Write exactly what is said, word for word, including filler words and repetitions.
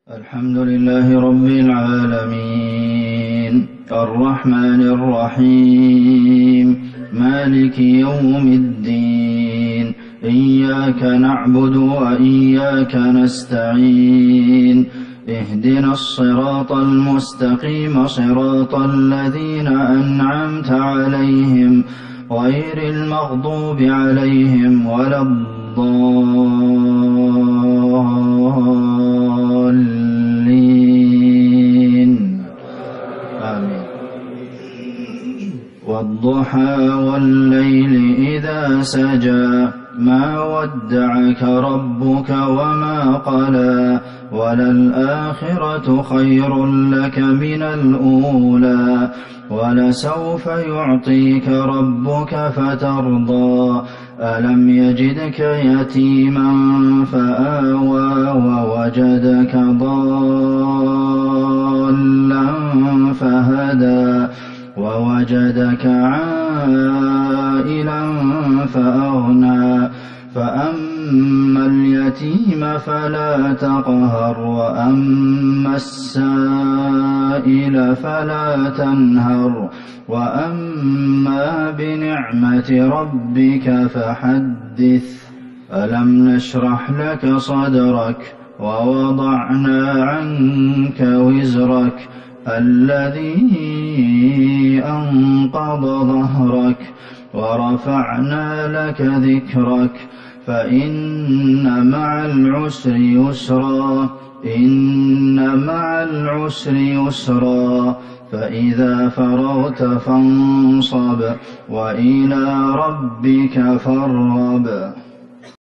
الحمد لله رب العالمين الرحمن الرحيم مالك يوم الدين إياك نعبد وإياك نستعين اهدنا الصراط المستقيم صراط الذين أنعمت عليهم غير المغضوب عليهم ولا الضالين آمين. والضحى والليل إذا سجى ما ودعك ربك وما قلى وللآخرة خير لك من الأولى ولسوف يعطيك ربك فترضى ألم يجدك يتيما فآوى ووجدك ضالا فهدى ووجدك عائلا فأغنى فأما اليتيم فلا تقهر وأما السائل فلا تنهر وأما بنعمة ربك فحدث ألم نشرح لك صدرك ووضعنا عنك وزرك الذي أنقض ظهرك ورفعنا لك ذكرك فإن مع العسر يسرا إن مع العسر يسرا فإذا فرغت فانصب وإلى ربك فارغب.